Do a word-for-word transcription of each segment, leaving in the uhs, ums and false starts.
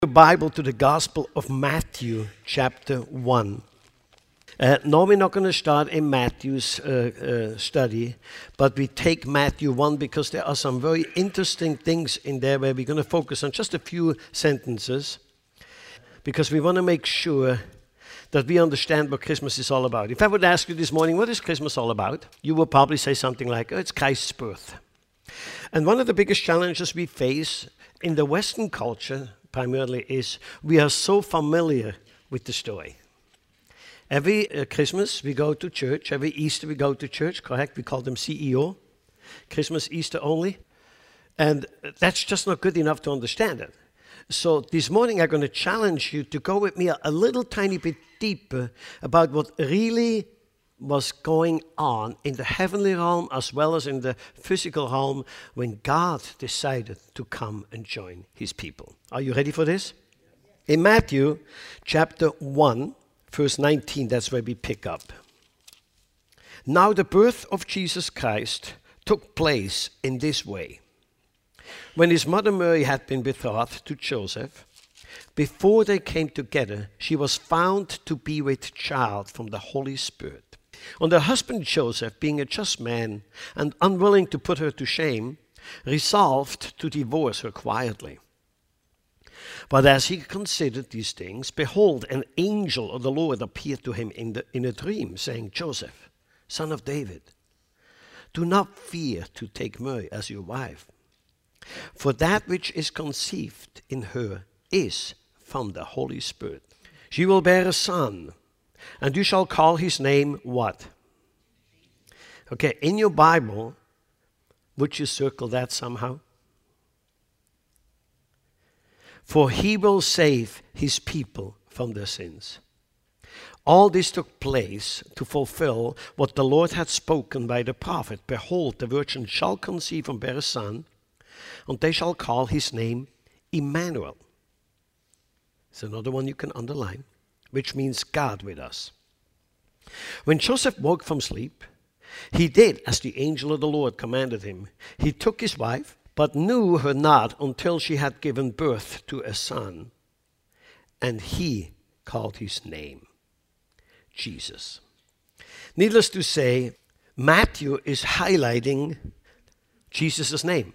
Your Bible to the Gospel of Matthew, chapter one. Uh, no, we're not going to start in Matthew's uh, uh, study, but we take Matthew one because there are some very interesting things in there where we're going to focus on just a few sentences because we want to make sure that we understand what Christmas is all about. If I would ask you this morning, what is Christmas all about? You will probably say something like, oh, it's Christ's birth. And one of the biggest challenges we face in the Western culture primarily is we are so familiar with the story. Every uh, Christmas we go to church, every Easter we go to church, correct? We call them C E O, Christmas, Easter only. And that's just not good enough to understand it. So this morning I'm going to challenge you to go with me a, a little tiny bit deeper about what really was going on in the heavenly realm as well as in the physical realm when God decided to come and join his people. Are you ready for this? In Matthew chapter one, verse nineteen, that's where we pick up. Now the birth of Jesus Christ took place in this way. When his mother Mary had been betrothed to Joseph, before they came together, she was found to be with child from the Holy Spirit. And her husband Joseph, being a just man and unwilling to put her to shame, resolved to divorce her quietly. But as he considered these things, behold, an angel of the Lord appeared to him in, the, in a dream, saying, Joseph, son of David, do not fear to take Mary as your wife, for that which is conceived in her is from the Holy Spirit. She will bear a son, and you shall call his name what? Okay, in your Bible, would you circle that somehow? For he will save his people from their sins. All this took place to fulfill what the Lord had spoken by the prophet. Behold, the virgin shall conceive and bear a son, and they shall call his name Emmanuel. It's another one you can underline, which means God with us. When Joseph woke from sleep, he did as the angel of the Lord commanded him. He took his wife, but knew her not until she had given birth to a son, and he called his name Jesus. Needless to say, Matthew is highlighting Jesus' name.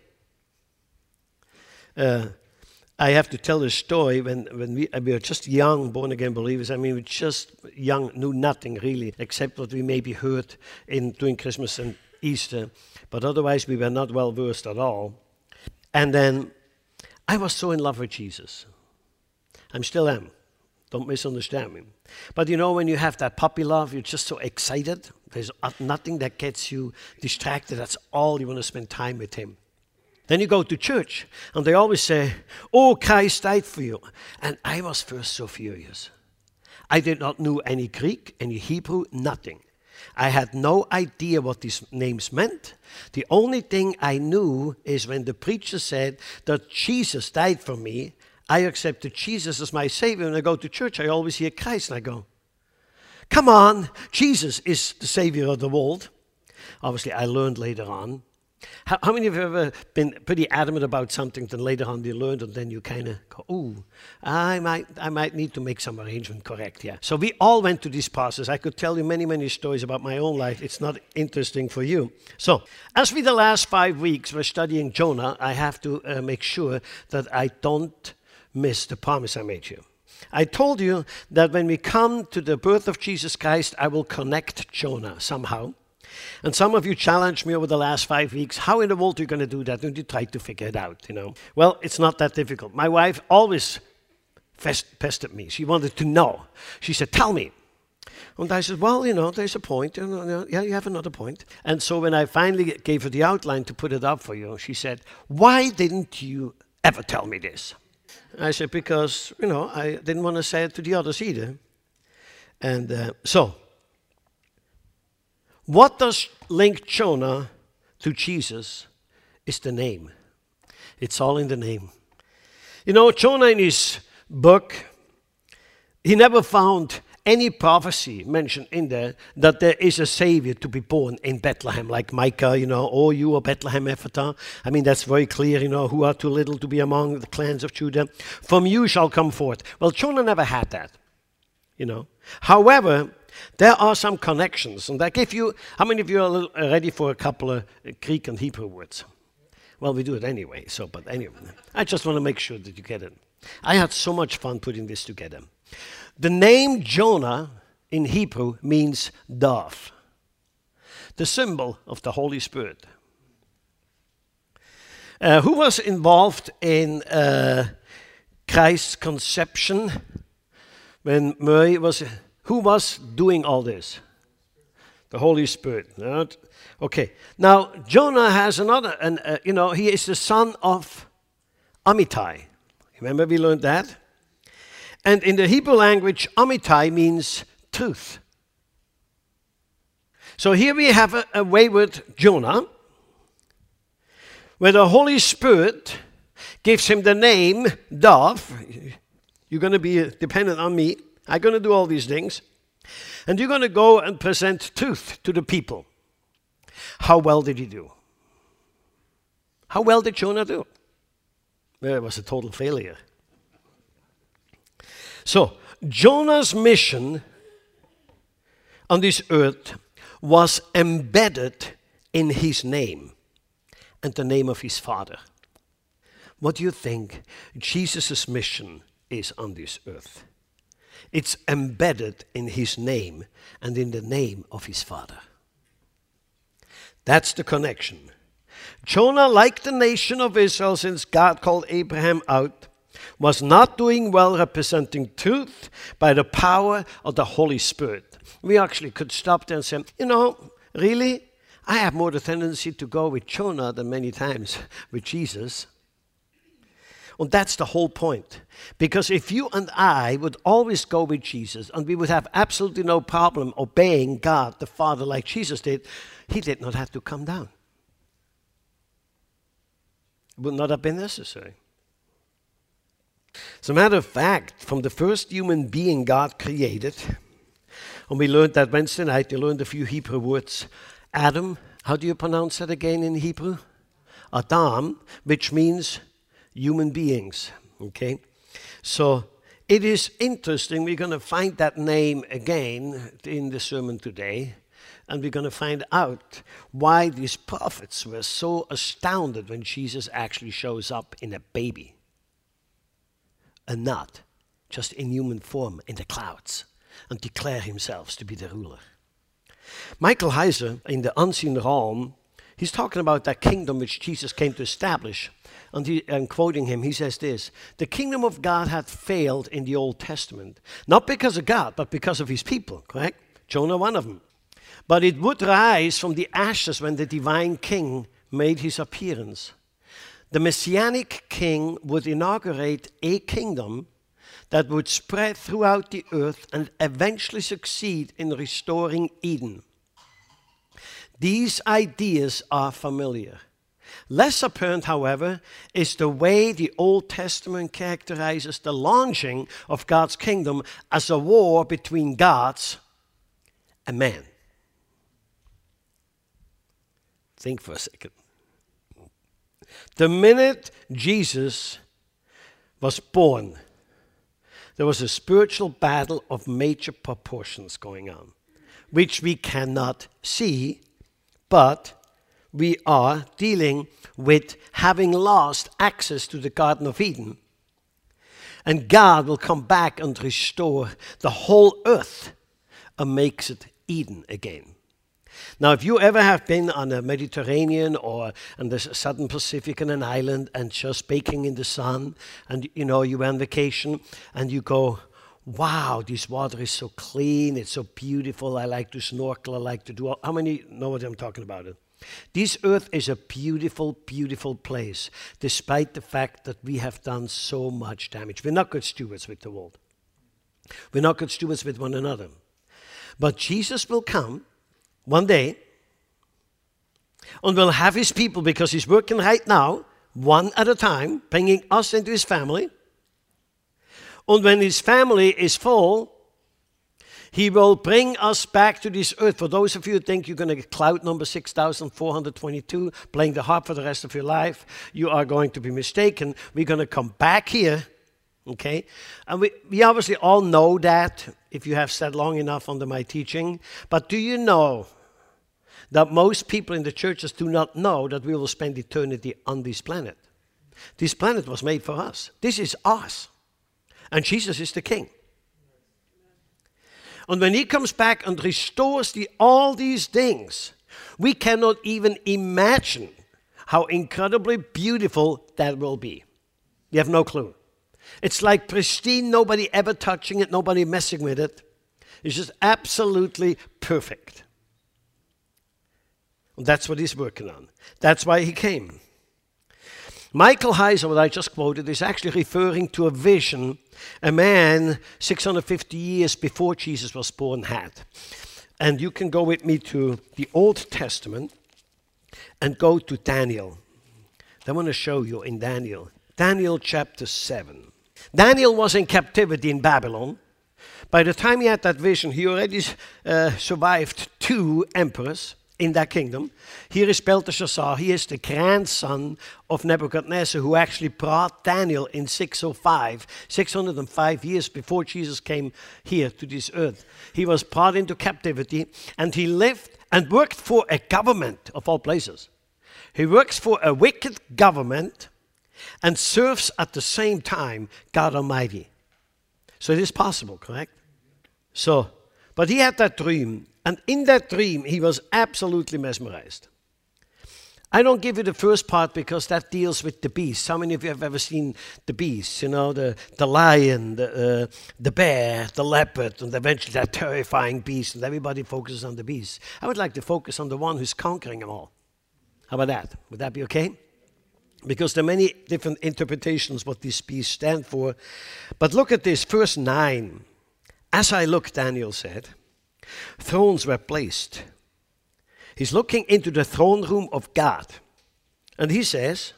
Uh, I have to tell this story when, when we, we were just young born-again believers. I mean, we just young, knew nothing really, except what we maybe heard in during Christmas and Easter. But otherwise, we were not well-versed at all. And then I was so in love with Jesus. I still am. Don't misunderstand me. But you know, when you have that puppy love, you're just so excited. There's nothing that gets you distracted. That's all you want to spend time with him. Then you go to church, and they always say, oh, Christ died for you. And I was first so furious. I did not know any Greek, any Hebrew, nothing. I had no idea what these names meant. The only thing I knew is when the preacher said that Jesus died for me, I accepted Jesus as my Savior. When I go to church, I always hear Christ, and I go, come on, Jesus is the Savior of the world. Obviously, I learned later on. How, how many of you have ever been pretty adamant about something, then later on you learned, and then you kind of go, ooh, I might, I might need to make some arrangement correct here. So we all went through this process. I could tell you many, many stories about my own life. It's not interesting for you. So as we the last five weeks were studying Jonah, I have to uh, make sure that I don't miss the promise I made you. I told you that when we come to the birth of Jesus Christ, I will connect Jonah somehow. And some of you challenged me over the last five weeks, how in the world are you going to do that? And you tried to figure it out, you know. Well, it's not that difficult. My wife always fest- pestered me. She wanted to know. She said, tell me. And I said, well, you know, there's a point. You know, yeah, you have another point. And so when I finally gave her the outline to put it up for you, she said, why didn't you ever tell me this? I said, because, you know, I didn't want to say it to the others either. And uh, so... what does link Jonah to Jesus is the name. It's all in the name. You know, Jonah in his book, he never found any prophecy mentioned in there that there is a Savior to be born in Bethlehem, like Micah, you know, oh, you are Bethlehem Ephrathah. I mean, that's very clear, you know, who are too little to be among the clans of Judah. From you shall come forth. Well, Jonah never had that, you know. However, there are some connections. And I give you, how many of you are little, uh, ready for a couple of uh, Greek and Hebrew words? Well, we do it anyway, so, but anyway. I just want to make sure that you get it. I had so much fun putting this together. The name Jonah in Hebrew means dove, the symbol of the Holy Spirit. Uh, who was involved in uh, Christ's conception when Mary was... Who was doing all this? The Holy Spirit. Right? Okay. Now, Jonah has another, and uh, you know, he is the son of Amittai. Remember we learned that? And in the Hebrew language, Amittai means truth. So here we have a, a wayward Jonah, where the Holy Spirit gives him the name Dove. You're going to be dependent on me. I'm going to do all these things. And you're going to go and present truth to the people. How well did he do? How well did Jonah do? Well, it was a total failure. So, Jonah's mission on this earth was embedded in his name and the name of his father. What do you think Jesus' mission is on this earth? It's embedded in his name and in the name of his father. That's the connection. Jonah, like the nation of Israel, since God called Abraham out, was not doing well representing truth by the power of the Holy Spirit. We actually could stop there and say, you know, really? I have more the tendency to go with Jonah than many times with Jesus. And that's the whole point. Because if you and I would always go with Jesus and we would have absolutely no problem obeying God the Father like Jesus did, he did not have to come down. It would not have been necessary. As a matter of fact, from the first human being God created, and we learned that Wednesday night, you learned a few Hebrew words. Adam, how do you pronounce that again in Hebrew? Adam, which means human beings, okay? So it is interesting. We're going to find that name again in the sermon today, and we're going to find out why these prophets were so astounded when Jesus actually shows up in a baby, and not just in human form in the clouds, and declare himself to be the ruler. Michael Heiser, in the Unseen Realm, he's talking about that kingdom which Jesus came to establish. And, he, and quoting him, he says this: the kingdom of God had failed in the Old Testament, not because of God, but because of his people, correct? Jonah, one of them. But it would rise from the ashes when the divine king made his appearance. The messianic king would inaugurate a kingdom that would spread throughout the earth and eventually succeed in restoring Eden. These ideas are familiar. Less apparent, however, is the way the Old Testament characterizes the launching of God's kingdom as a war between gods and man. Think for a second. The minute Jesus was born, there was a spiritual battle of major proportions going on, which we cannot see, but we are dealing with having lost access to the Garden of Eden. And God will come back and restore the whole earth and makes it Eden again. Now, if you ever have been on the Mediterranean or on the Southern Pacific in an island and just baking in the sun, and you know, you were on vacation and you go, wow, this water is so clean, it's so beautiful, I like to snorkel, I like to do all. How many know what I'm talking about? It? This earth is a beautiful, beautiful place, despite the fact that we have done so much damage. We're not good stewards with the world. We're not good stewards with one another. But Jesus will come one day and will have his people, because he's working right now, one at a time, bringing us into his family. And when his family is full, He will bring us back to this earth. For those of you who think you're going to get cloud number six thousand four hundred twenty-two, playing the harp for the rest of your life, you are going to be mistaken. We're going to come back here, okay? And we, we obviously all know that if you have sat long enough under my teaching. But do you know that most people in the churches do not know that we will spend eternity on this planet? This planet was made for us. This is us. And Jesus is the King. And when he comes back and restores the, all these things, we cannot even imagine how incredibly beautiful that will be. You have no clue. It's like pristine, nobody ever touching it, nobody messing with it. It's just absolutely perfect. And that's what he's working on. That's why he came. Michael Heiser, what I just quoted, is actually referring to a vision a man six hundred fifty years before Jesus was born had. And you can go with me to the Old Testament and go to Daniel. I want to show you in Daniel. Daniel chapter seven. Daniel was in captivity in Babylon. By the time he had that vision, he already uh, survived two emperors in that kingdom. Here is Belteshazzar. He is the grandson of Nebuchadnezzar, who actually brought Daniel in six oh five, six hundred five years before Jesus came here to this earth. He was brought into captivity, and he lived and worked for a government of all places. He works for a wicked government and serves at the same time God Almighty. So it is possible, correct? So, but he had that dream. And in that dream, he was absolutely mesmerized. I don't give you the first part because that deals with the beast. How many of you have ever seen the beast? You know, the, the lion, the, uh, the bear, the leopard, and eventually that terrifying beast, and everybody focuses on the beast. I would like to focus on the one who's conquering them all. How about that? Would that be okay? Because there are many different interpretations what these beasts stand for. But look at this, verse nine. As I looked, Daniel said, thrones were placed. He's looking into the throne room of God. And he says,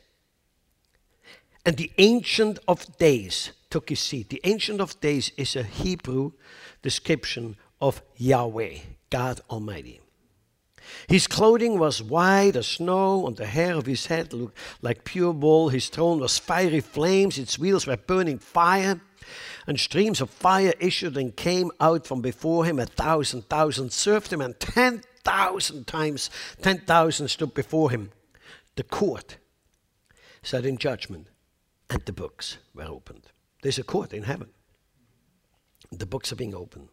and the Ancient of Days took his seat. The Ancient of Days is a Hebrew description of Yahweh, God Almighty. His clothing was white as snow, and the hair of his head looked like pure wool. His throne was fiery flames. Its wheels were burning fire. And streams of fire issued and came out from before him. A thousand thousand served him, and ten thousand times ten thousand stood before him. The court sat in judgment, and the books were opened. There's a court in heaven. The books are being opened.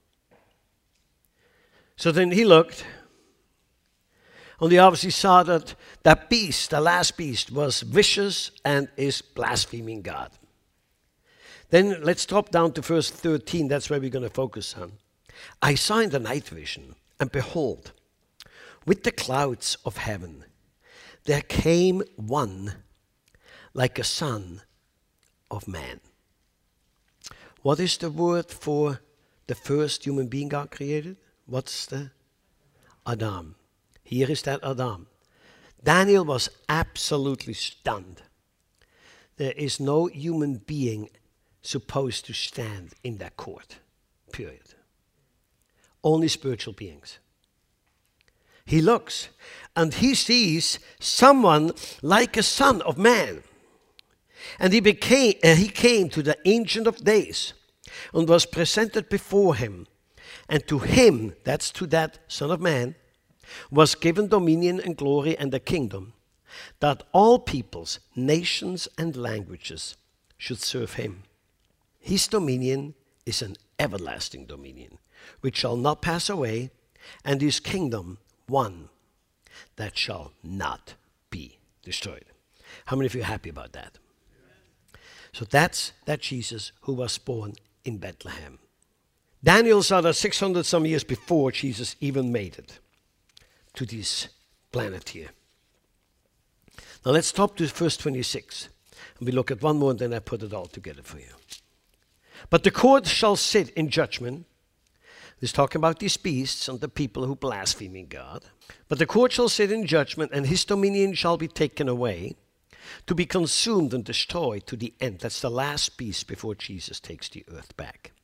So then he looked, and he obviously saw that that beast, the last beast, was vicious and is blaspheming God. Then let's drop down to verse thirteen. That's where we're going to focus on. I saw in the night vision, and behold, with the clouds of heaven, there came one like a son of man. What is the word for the first human being God created? What's the? Adam. Here is that Adam. Daniel was absolutely stunned. There is no human being supposed to stand in that court, period. Only spiritual beings. He looks and he sees someone like a son of man. And he became uh, he came to the Ancient of Days and was presented before him. And to him, that's to that son of man, was given dominion and glory and a kingdom, that all peoples, nations and languages should serve him. His dominion is an everlasting dominion, which shall not pass away, and his kingdom one that shall not be destroyed. How many of you are happy about that? So that's that Jesus who was born in Bethlehem. Daniel saw that six hundred some years before Jesus even made it to this planet here. Now let's stop to verse twenty-six. And we look at one more and then I put it all together for you. But the court shall sit in judgment. This is talking about these beasts and the people who blaspheme God. But the court shall sit in judgment, and his dominion shall be taken away, to be consumed and destroyed to the end. That's the last beast before Jesus takes the earth back.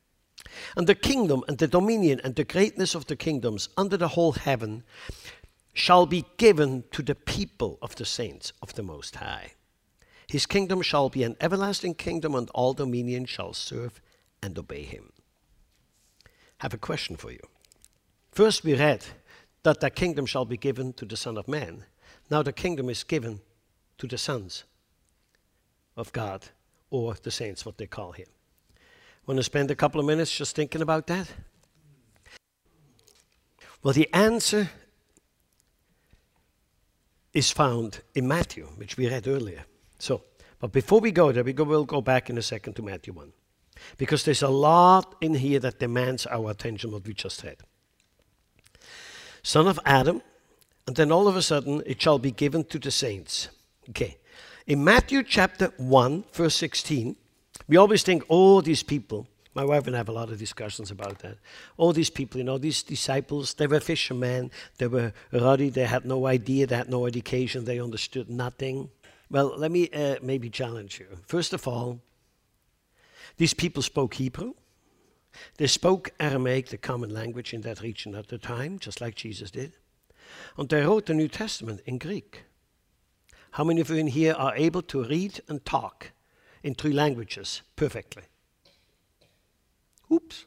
And the kingdom and the dominion and the greatness of the kingdoms under the whole heaven shall be given to the people of the saints of the Most High. His kingdom shall be an everlasting kingdom, and all dominion shall serve and obey him. I have a question for you. First we read that the kingdom shall be given to the Son of Man. Now the kingdom is given to the sons of God, or the saints, what they call him. Want to spend a couple of minutes just thinking about that? Well, the answer is found in Matthew, which we read earlier. So, but before we go there, we go, we'll go back in a second to Matthew one. Because there's a lot in here that demands our attention, what we just read. Son of Adam, and then all of a sudden it shall be given to the saints. Okay. In Matthew chapter one, verse sixteen, we always think, oh, these people, my wife and I have a lot of discussions about that. All these people, you know, these disciples, they were fishermen, they were ruddy, they had no idea, they had no education, they understood nothing. Well, let me uh, maybe challenge you. First of all, these people spoke Hebrew. They spoke Aramaic, the common language in that region at the time, just like Jesus did. And they wrote the New Testament in Greek. How many of you in here are able to read and talk in three languages perfectly? Oops.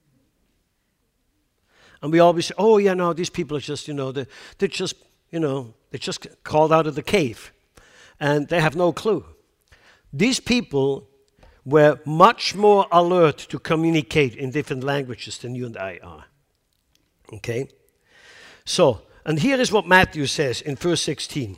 And we always say, oh, yeah, no, these people are just, you know, they, they're just, you know, they just crawled out of the cave. And they have no clue. These people were much more alert to communicate in different languages than you and I are. Okay? So, and here is what Matthew says in verse sixteen.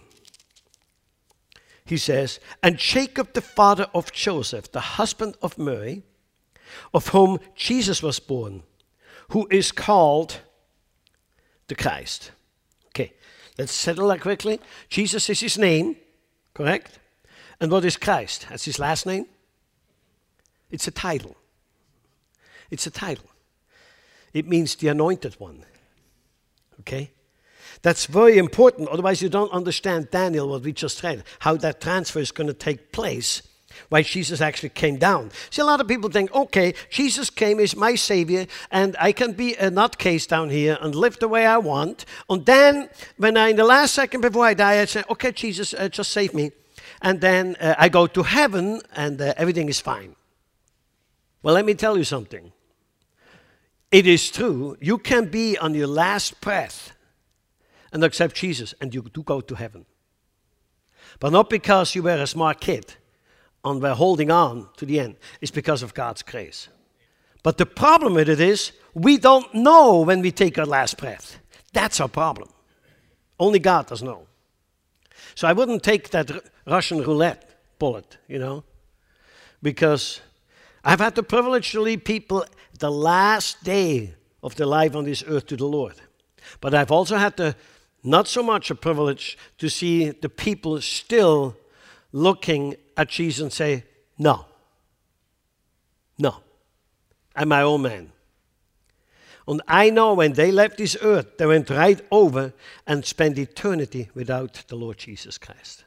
He says, and Jacob the father of Joseph, the husband of Mary, of whom Jesus was born, who is called the Christ. Okay, let's settle that quickly. Jesus is his name, correct? And what is Christ? That's his last name? It's a title. It's a title. It means the anointed one. Okay? That's very important, otherwise you don't understand Daniel, what we just read, how that transfer is going to take place, why Jesus actually came down. See, a lot of people think, okay, Jesus came as my Savior, and I can be a nutcase down here and live the way I want, and then when I, in the last second before I die, I say, okay, Jesus, uh, just save me, and then uh, I go to heaven, and uh, everything is fine. Well, let me tell you something. It is true, you can be on your last breath and accept Jesus, and you do go to heaven. But not because you were a smart kid and were holding on to the end. It's because of God's grace. But the problem with it is, we don't know when we take our last breath. That's our problem. Only God does know. So I wouldn't take that Russian roulette bullet, you know, because I've had the privilege to lead people the last day of their life on this earth to the Lord. But I've also had the not so much a privilege to see the people still looking at Jesus and say, no, no, I'm my own man. And I know when they left this earth, they went right over and spent eternity without the Lord Jesus Christ.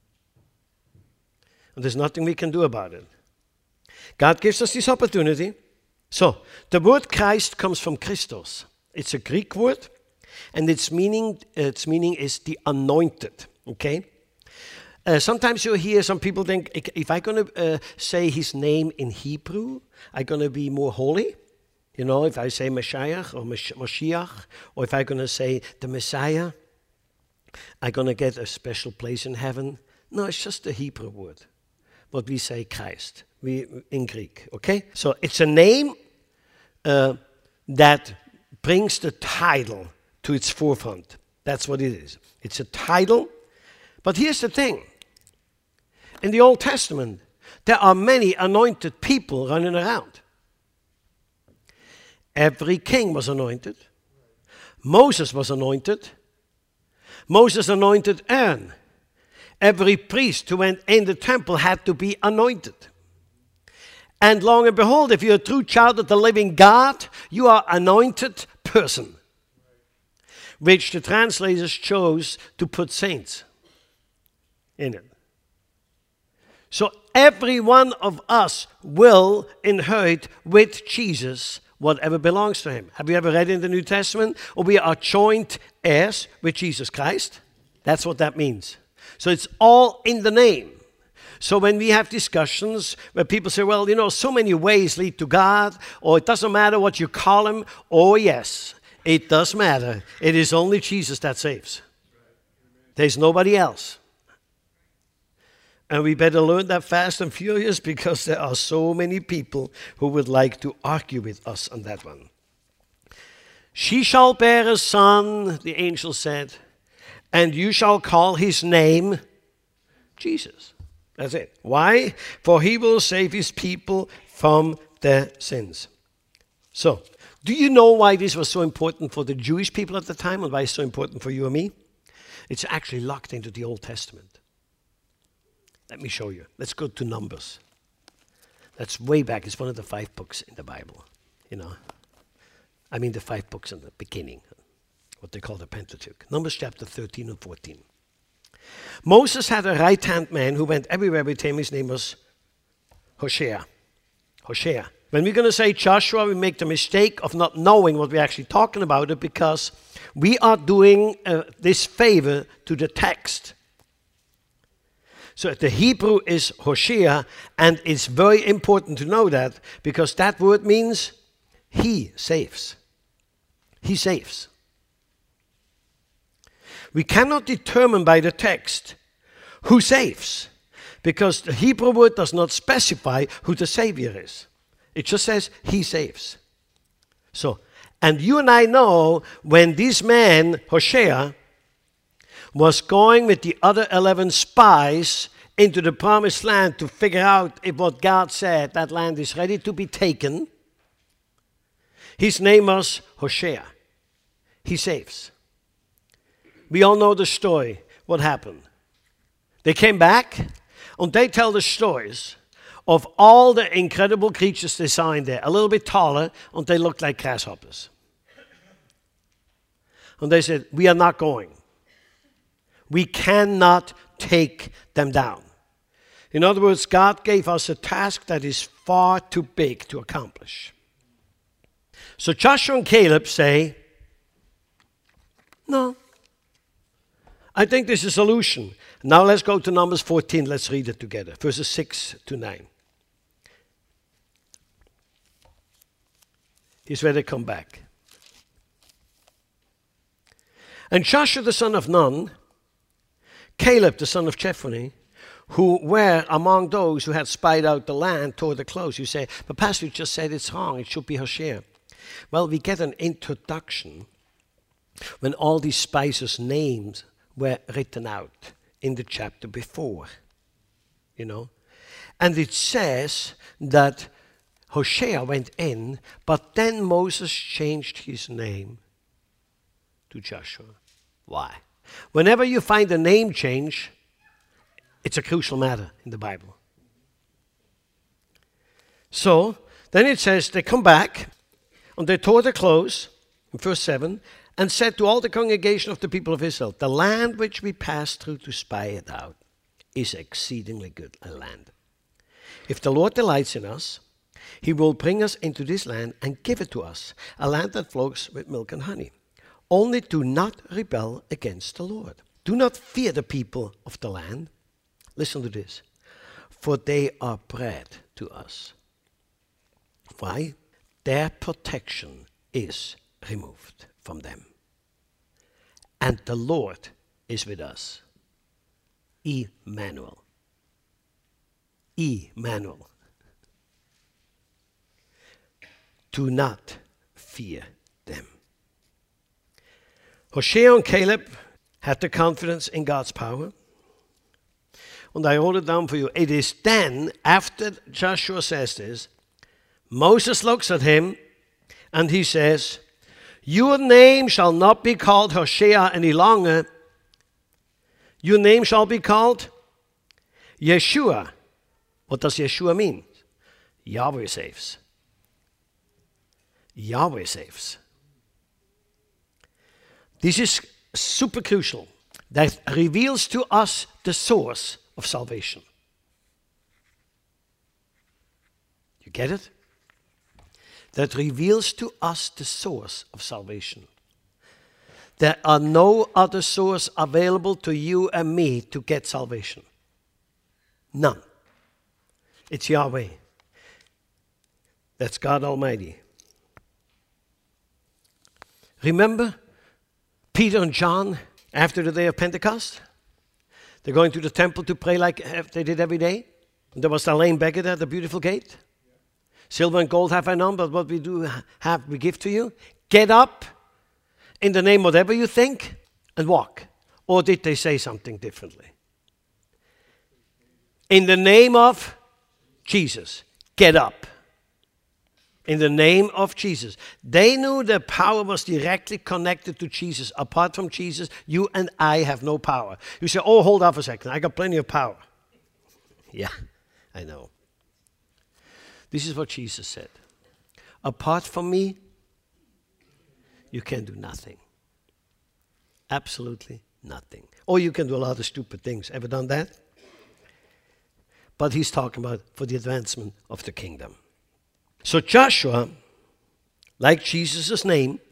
And there's nothing we can do about it. God gives us this opportunity. So, the word Christ comes from Christos. It's a Greek word. And its meaning, its meaning is the anointed, okay? Uh, sometimes you hear some people think, if I'm going to uh, say his name in Hebrew, I'm going to be more holy. You know, if I say Messiah or Mashiach, or if I'm going to say the Messiah, I'm going to get a special place in heaven. No, it's just a Hebrew word. What we say Christ, we in Greek, okay? So it's a name uh, that brings the title to its forefront. That's what it is. It's a title. But here's the thing. In the Old Testament, there are many anointed people running around. Every king was anointed. Moses was anointed. Moses anointed Aaron. Every priest who went in the temple had to be anointed. And lo and behold, if you're a true child of the living God, you are an anointed person, which the translators chose to put saints in it. So every one of us will inherit with Jesus whatever belongs to him. Have you ever read in the New Testament? Or we are joint heirs with Jesus Christ. That's what that means. So it's all in the name. So when we have discussions where people say, well, you know, so many ways lead to God, or it doesn't matter what you call him. Oh, yes, it does matter. It is only Jesus that saves. There's nobody else. And we better learn that fast and furious, because there are so many people who would like to argue with us on that one. She shall bear a son, the angel said, and you shall call his name Jesus. That's it. Why? For he will save his people from their sins. So, do you know why this was so important for the Jewish people at the time, and why it's so important for you and me? It's actually locked into the Old Testament. Let me show you. Let's go to Numbers. That's way back. It's one of the five books in the Bible. You know, I mean the five books in the beginning, what they call the Pentateuch. Numbers chapter thirteen and fourteen. Moses had a right-hand man who went everywhere with him. His name was Hoshea. Hoshea. When we're going to say Joshua, we make the mistake of not knowing what we're actually talking about, it because we are doing uh, this favor to the text. So the Hebrew is Hoshea, and it's very important to know that, because that word means he saves. He saves. We cannot determine by the text who saves, because the Hebrew word does not specify who the Savior is. It just says he saves. So, and you and I know when this man, Hoshea, was going with the other eleven spies into the promised land to figure out if what God said, that land is ready to be taken. His name was Hoshea. He saves. We all know the story. What happened? They came back, and they tell the stories of all the incredible creatures they saw in there, a little bit taller, and they looked like grasshoppers. And they said, we are not going. We cannot take them down. In other words, God gave us a task that is far too big to accomplish. So Joshua and Caleb say, no, I think there's a solution. Now let's go to Numbers fourteen. Let's read it together. Verses six to nine. Here's where they come back. And Joshua the son of Nun, Caleb the son of Jephunneh, who were among those who had spied out the land, tore the clothes. You say, but Pastor, you just said it's wrong. It should be Hoshea. Well, we get an introduction when all these spies' names were written out in the chapter before, you know. And it says that Hoshea went in, but then Moses changed his name to Joshua. Why? Whenever you find a name change, it's a crucial matter in the Bible. So, then it says they come back, and they tore their clothes, in verse seven, and said to all the congregation of the people of Israel, the land which we passed through to spy it out is exceedingly good a land. If the Lord delights in us, he will bring us into this land and give it to us, a land that flows with milk and honey. Only do not rebel against the Lord. Do not fear the people of the land. Listen to this. For they are bread to us. Why? Their protection is removed from them. And the Lord is with us. Emmanuel. Emmanuel. Do not fear them. Hoshea and Caleb had the confidence in God's power. And I wrote it down for you. It is then, after Joshua says this, Moses looks at him and he says, your name shall not be called Hoshea any longer. Your name shall be called Yeshua. What does Yeshua mean? Yahweh saves. Yahweh saves. This is super crucial. That reveals to us the source of salvation. You get it? That reveals to us the source of salvation. There are no other source available to you and me to get salvation. None. It's Yahweh. That's God Almighty. Remember Peter and John after the day of Pentecost? They're going to the temple to pray like they did every day. And there was a lame beggar there at the beautiful gate. Silver and gold have I none, but what we do have we give to you. Get up in the name of whatever you think and walk. Or did they say something differently? In the name of Jesus, get up. In the name of Jesus. They knew their power was directly connected to Jesus. Apart from Jesus, you and I have no power. You say, oh, hold off a second. I got plenty of power. Yeah, I know. This is what Jesus said. Apart from me, you can do nothing. Absolutely nothing. Or you can do a lot of stupid things. Ever done that? But he's talking about for the advancement of the kingdom. So Joshua, like Jesus' name,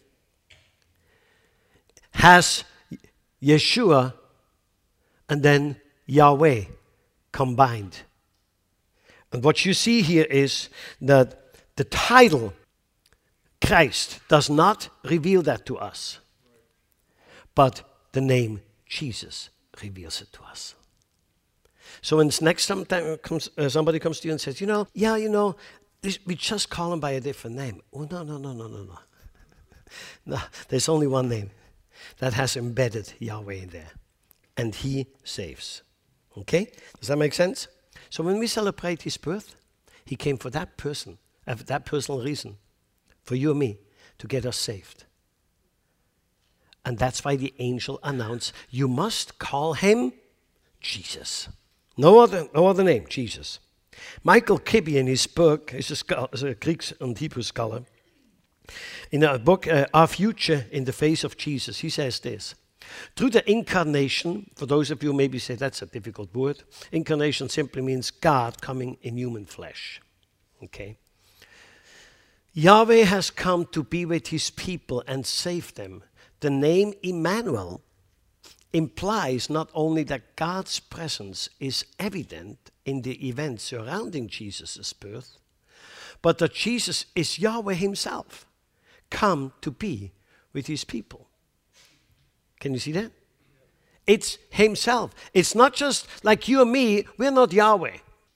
has Yeshua and then Yahweh combined. And what you see here is that the title Christ does not reveal that to us, but the name Jesus reveals it to us. So when next time comes, uh, somebody comes to you and says, you know, yeah, you know, this, we just call him by a different name. Oh, no, no, no, no, no, no. No, there's only one name that has embedded Yahweh in there, and he saves. Okay? Does that make sense? So when we celebrate his birth, he came for that person, uh, for that personal reason, for you and me, to get us saved. And that's why the angel announced, you must call him Jesus. No other, no other name, Jesus. Michael Kibbe in his book, is a, scholar, is a Greek and Hebrew scholar, in a book, uh, Our Future in the Face of Jesus, he says this. Through the incarnation, for those of you who maybe say that's a difficult word, incarnation simply means God coming in human flesh. Okay? Yahweh has come to be with his people and save them. The name Emmanuel implies not only that God's presence is evident in the events surrounding Jesus' birth, but that Jesus is Yahweh himself, come to be with his people. Can you see that? It's himself. It's not just like you and me, we're not Yahweh.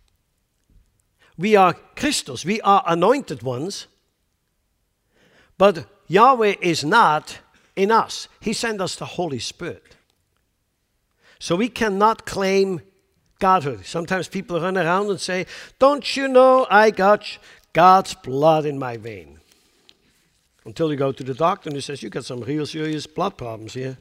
We are Christos, we are anointed ones, but Yahweh is not in us. He sent us the Holy Spirit. So we cannot claim Godhood. Sometimes people run around and say, don't you know I got God's blood in my vein? Until you go to the doctor and he says, you got some real serious blood problems here.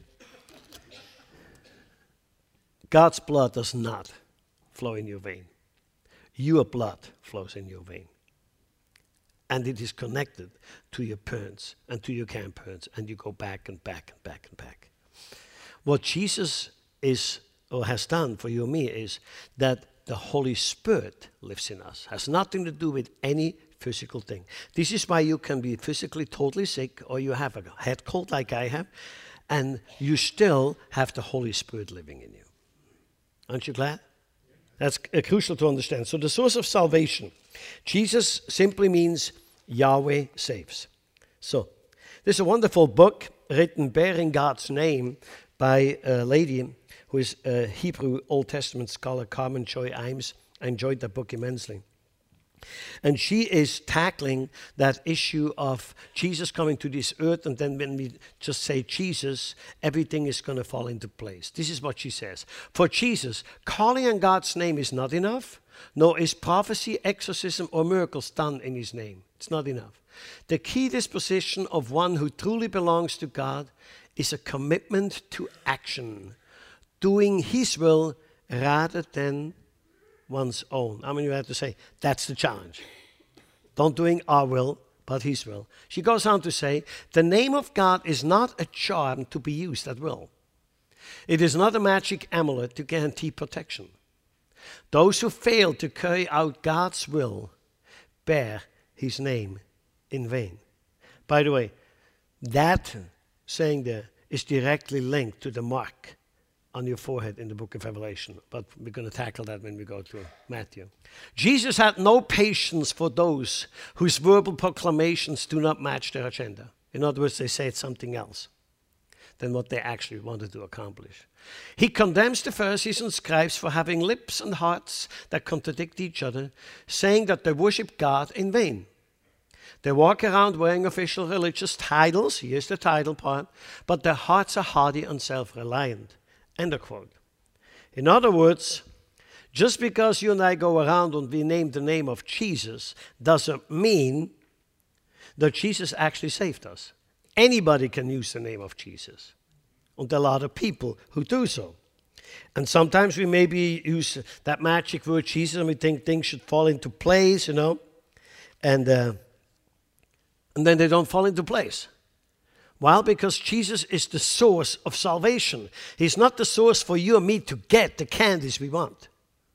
God's blood does not flow in your vein. Your blood flows in your vein. And it is connected to your parents and to your grandparents, and you go back and back and back and back. What Jesus is or has done for you and me is that the Holy Spirit lives in us. Has nothing to do with any physical thing. This is why you can be physically totally sick, or you have a head cold like I have, and you still have the Holy Spirit living in you. Aren't you glad? That's uh, crucial to understand. So the source of salvation, Jesus simply means Yahweh saves. So there's a wonderful book written bearing God's name by a lady who is a Hebrew Old Testament scholar, Carmen Joy Imes. I enjoyed that book immensely. And she is tackling that issue of Jesus coming to this earth, and then when we just say Jesus, everything is going to fall into place. This is what she says. For Jesus, calling on God's name is not enough, nor is prophecy, exorcism, or miracles done in his name. It's not enough. The key disposition of one who truly belongs to God is a commitment to action, doing his will rather than one's own. I mean, you have to say, that's the challenge. Don't doing our will, but his will. She goes on to say, the name of God is not a charm to be used at will. It is not a magic amulet to guarantee protection. Those who fail to carry out God's will bear his name in vain. By the way, that saying there is directly linked to the mark on your forehead in the book of Revelation. But we're going to tackle that when we go to Matthew. Jesus had no patience for those whose verbal proclamations do not match their agenda. In other words, they say it's something else than what they actually wanted to accomplish. He condemns the Pharisees and scribes for having lips and hearts that contradict each other, saying that they worship God in vain. They walk around wearing official religious titles, here's the title part, but their hearts are hardy and self-reliant. End of quote. In other words, just because you and I go around and we name the name of Jesus doesn't mean that Jesus actually saved us. Anybody can use the name of Jesus. And there are a lot of people who do so. And sometimes we maybe use that magic word Jesus and we think things should fall into place, you know. And, uh, and then they don't fall into place. Well, because Jesus is the source of salvation. He's not the source for you and me to get the candies we want.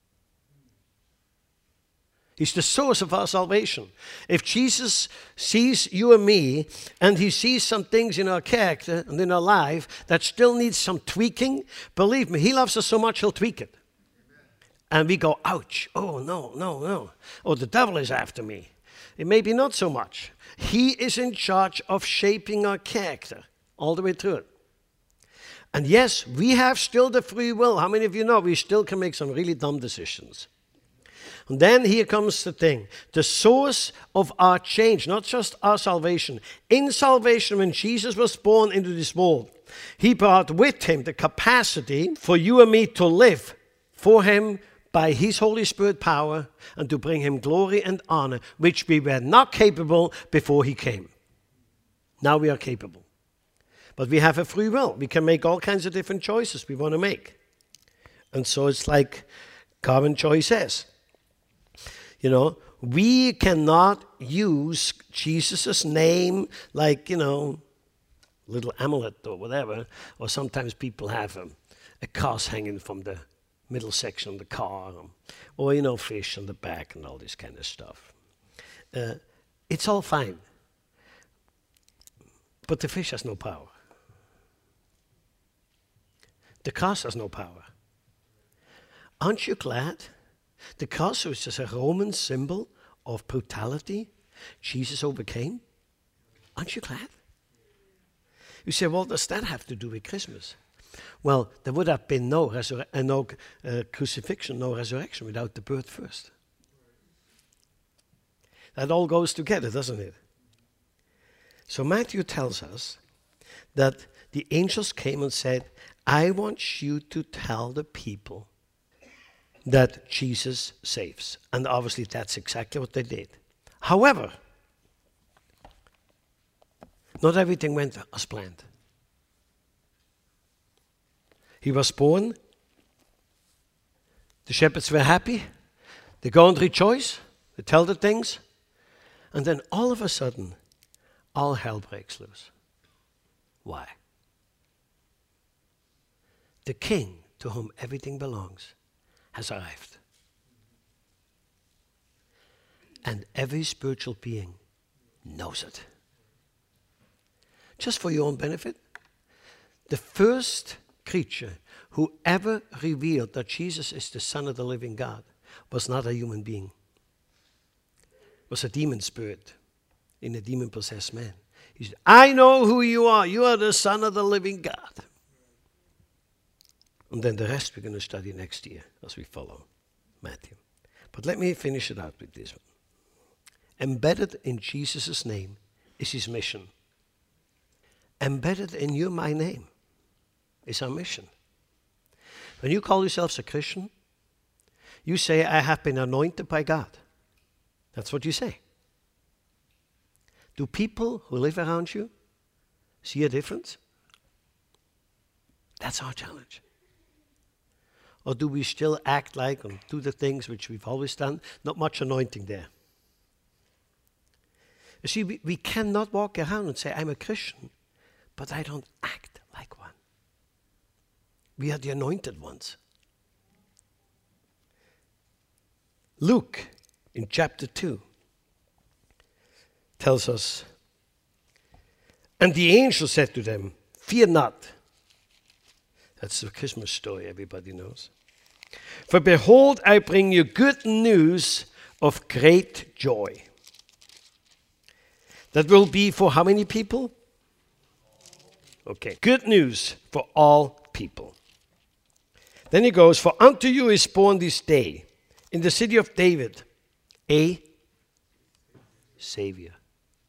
He's the source of our salvation. If Jesus sees you and me, and he sees some things in our character and in our life that still needs some tweaking, believe me, he loves us so much he'll tweak it. And we go, ouch, oh no, no, no. Oh, the devil is after me. It may be not so much. He is in charge of shaping our character all the way through it. And yes, we have still the free will. How many of you know we still can make some really dumb decisions? And then here comes the thing. The source of our change, not just our salvation. In salvation, when Jesus was born into this world, he brought with him the capacity for you and me to live for him by his Holy Spirit power and to bring him glory and honor, which we were not capable before he came. Now we are capable. But we have a free will. We can make all kinds of different choices we want to make. And so it's like Carmen Choi says, you know, we cannot use Jesus' name like, you know, little amulet or whatever. Or sometimes people have a, a cross hanging from the middle section of the car. Or, you know, fish on the back and all this kind of stuff. Uh, it's all fine. But the fish has no power. The cross has no power. Aren't you glad? The cross, which is a Roman symbol of brutality, Jesus overcame. Aren't you glad? You say, well, does that have to do with Christmas? Well, there would have been no, resur- uh, no uh, crucifixion, no resurrection without the birth first. That all goes together, doesn't it? So Matthew tells us that the angels came and said, I want you to tell the people that Jesus saves. And obviously that's exactly what they did. However, not everything went as planned. He was born. The shepherds were happy. They go and rejoice. They tell the things. And then all of a sudden, all hell breaks loose. Why? The king to whom everything belongs has arrived. And every spiritual being knows it. Just for your own benefit, the first creature who ever revealed that Jesus is the Son of the living God was not a human being. It was a demon spirit in a demon-possessed man. He said, I know who you are. You are the Son of the living God. And then the rest we're going to study next year as we follow Matthew. But let me finish it out with this one. Embedded in Jesus' name is his mission. Embedded in you, my name, is our mission. When you call yourselves a Christian, you say, I have been anointed by God. That's what you say. Do people who live around you see a difference? That's our challenge. Or do we still act like and do the things which we've always done? Not much anointing there. You see, we, we cannot walk around and say, I'm a Christian, but I don't act like one. We are the anointed ones. Luke, in chapter two, tells us, and the angel said to them, fear not. That's the Christmas story everybody knows. For behold, I bring you good news of great joy. That will be for how many people? Okay, good news for all people. Then he goes, for unto you is born this day in the city of David a Savior.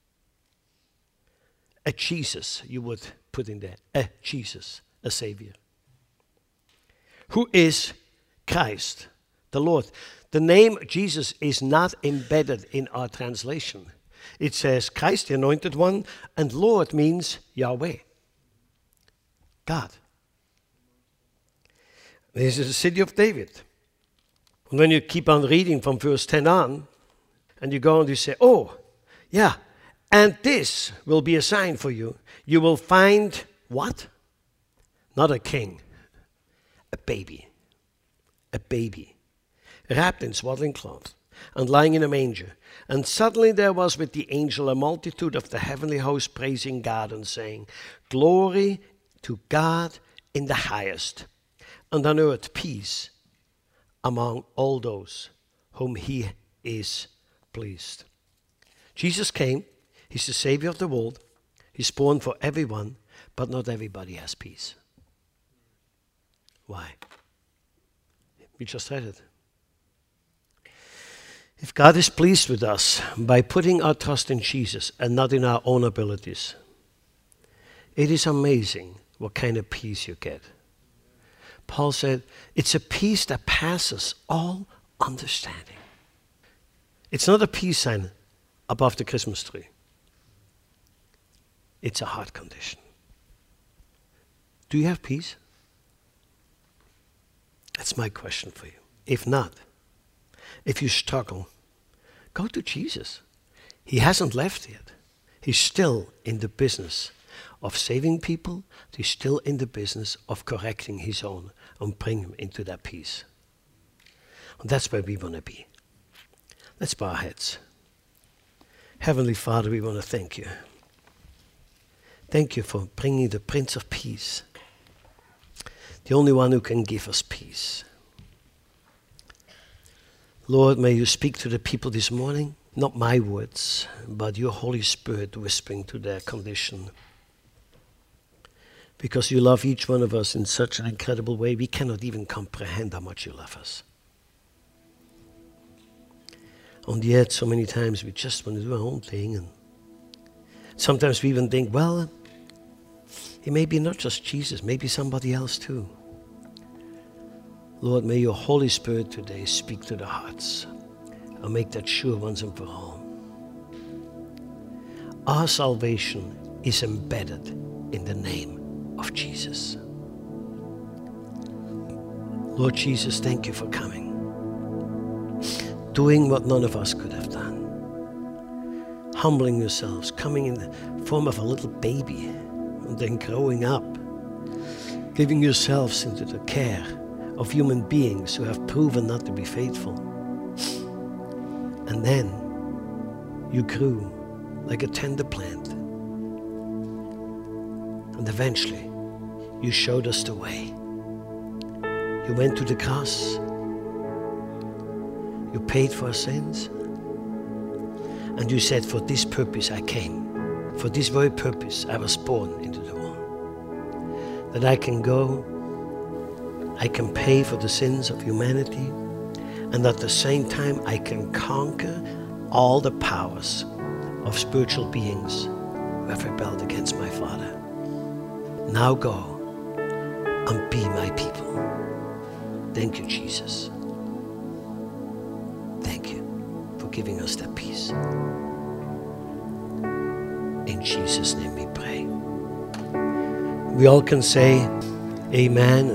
A Jesus, you would put in there. A Jesus, a Savior. Who is Christ, the Lord. The name Jesus is not embedded in our translation. It says Christ, the Anointed One, and Lord means Yahweh, God. This is the city of David. And when you keep on reading from verse ten on, and you go and you say, oh, yeah, and this will be a sign for you. You will find what? Not a king, a baby. A baby, wrapped in swaddling cloth, and lying in a manger. And suddenly there was with the angel a multitude of the heavenly host praising God and saying, glory to God in the highest, and on earth peace among all those whom he is pleased. Jesus came. He's the Savior of the world. He's born for everyone, but not everybody has peace. Why? We just read it. If God is pleased with us by putting our trust in Jesus and not in our own abilities, it is amazing what kind of peace you get. Paul said, it's a peace that passes all understanding. It's not a peace sign above the Christmas tree. It's a heart condition. Do you have peace? That's my question for you. If not, if you struggle, go to Jesus. He hasn't left yet. He's still in the business of saving people. He's still in the business of correcting his own and bring him into that peace. And that's where we want to be. Let's bow our heads. Heavenly Father, we want to thank you. Thank you for bringing the Prince of Peace, the only one who can give us peace. Lord, may you speak to the people this morning, not my words, but your Holy Spirit whispering to their condition. Because you love each one of us in such an incredible way, we cannot even comprehend how much you love us. And yet, so many times we just want to do our own thing. And sometimes we even think, well, it may be not just Jesus, maybe somebody else too. Lord, may your Holy Spirit today speak to the hearts and make that sure once and for all. Our salvation is embedded in the name of Jesus. Lord Jesus, thank you for coming, doing what none of us could have done, humbling yourselves, coming in the form of a little baby, and then growing up, giving yourselves into the care of human beings who have proven not to be faithful. And then you grew like a tender plant. And eventually you showed us the way. You went to the cross. You paid for our sins. And you said, for this purpose I came. For this very purpose I was born into the world. That I can go, I can pay for the sins of humanity, and at the same time I can conquer all the powers of spiritual beings who have rebelled against my Father. Now go and be my people. Thank you, Jesus. Thank you for giving us that peace. In Jesus' name we pray. We all can say amen.